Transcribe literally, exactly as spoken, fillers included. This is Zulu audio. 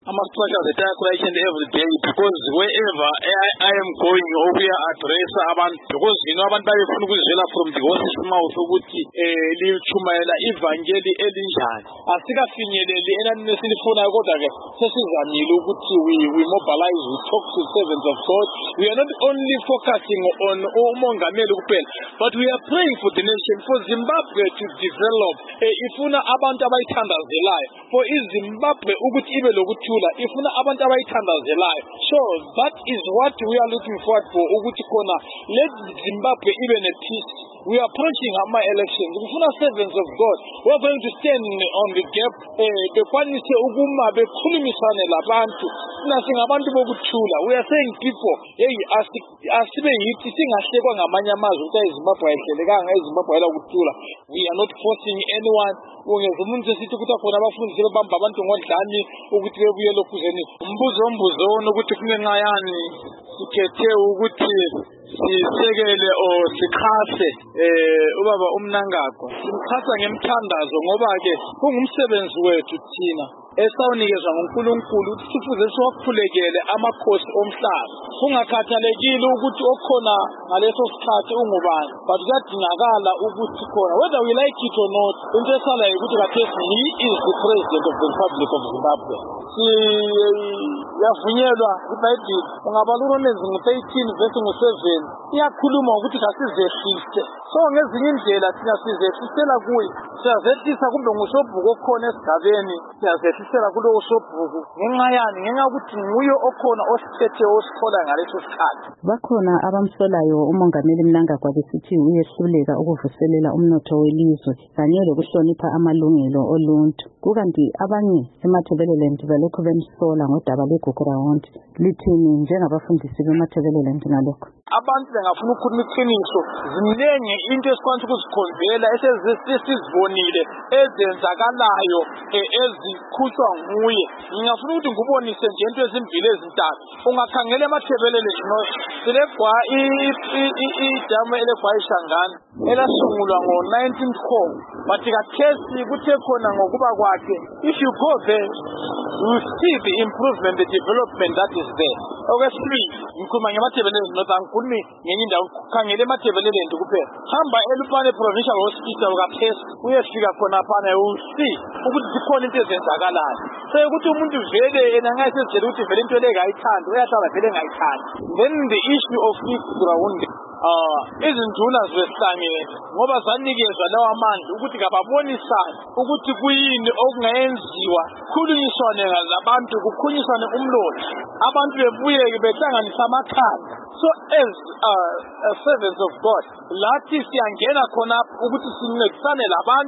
ama-structures that are created every day, because wherever I, I am going over here address abantu, because you know abantu bayefuna ukuzwela from the horse's mouth ukuthi eh lichumayela ivangeli elinjani. Asikafinyeleli enani esilifunayo, kodwa ke sesizamile ukuthi we we mobilize, we talk to servants of God. We are not only focusing on umongameli kuphela, but we are praying for the nation, for Zimbabwe to develop. Eh, ifuna abantu abayithandazelayo, for iZimbabwe ukuthi ibe lokuthula, ifuna abantu abayithandazelayo. So that is what we are looking forward for, ukuthi khona let Zimbabwe ibe ne peace. We are approaching our elections. Kufuna servants of God who are going to stand on the gap, eh bekwanise ukuma bekhulumisane labantu. Singabantu bokuthula. We are saying people, hey, asibe yithi singahlekwa ngamanye amazwe ukuthi iZimbabwe ayihlelekanga, iZimbabwe ayela ukuthula. We are not forcing anyone. Ungeze umuntu esithi ukuthi khona abafundisi bebamba abantu ngodlani ukuthi bebuye lokhuzeni. Umbuzo ombuzo ukuthi kungenxa yani sikhethe ukuthi sisekele o sikhase eh ubaba uMnangagwa. Simkhasa ngemthandazo ngoba ke kungumsebenzi wethu thina esawunikezwa nguNkulunkulu ukuthi sifuze siwakhulekele amakhosi omhlaba. Kungakhathalekile ukuthi okhona ngaleso sikhathi ungubani, but kuyadingakala ukuthi khona, whether we like it or not, into esalayo ukuthi kathesi he is the president of the Republic of Zimbabwe. Yavunyelwa iBhayibheli ungabala uRomans eighteen verse seven iyakhuluma ukuthi asizehlise. So ngezinye indlela thina sizehlisela kuye, siyazehlisa kumbe ngosobhuku okhona esigabeni, siyazehlisela kulowo sobhuku ngenxa yani, ngenxa ukuthi nguye okhona osithethe osithola ngaleso sikhathi. Bakhona abamsolayo umongameli Mnangagwa besithi uyehluleka ukuvuselela umnotho welizwe kanye lokuhlonipha amalungelo oluntu. Kukanti abanye eMatabeleland balokhu bemsola ngodaba lweGugurawundi. Lithini njengabafundisi bemaTabeleland ngalokho? Abantu bengafuna ukukhuluma iqiniso, ziningi into esikwanisa ukuzikhombela esizibonile ezenzakalayo ezikhutshwa nguye. Ngingafuna ukuthi ngubonise nje into ezimbili ezintathu. Ungakhangela eMatabeleland no silegwa idamu elegwa iShangana elasungulwa ngo nineteen four, but kathesi kuthe khona ngokuba kwakhe, if you go there you see the improvement, the development that is there. Okwesibili ngikhuluma ngeMatabeleland not angikhulumi ngenye indawo, khangela eMatabeleland kuphela. Hamba eLupane Provincial Hospital kaphesi uyefika khona phana you see ukuthi zikhona into ezenzakalayo. So ukuthi umuntu vele yena ngayisezela ukuthi vele into le ngayithanda, uyahlala vele ngayithanda. Then the issue of iGugurawundi, ah izinduna zesihlangene ngoba zanikezwa lawa amandla ukuthi kababonisane ukuthi kuyini okungayenziwa, khulunyiswane labantu, kukhunyiswane umlotha, abantu bebuye behlanganisa amakhanda. So as uh, servants of God, lathi siyangena khona ukuthi sincedisane labantu.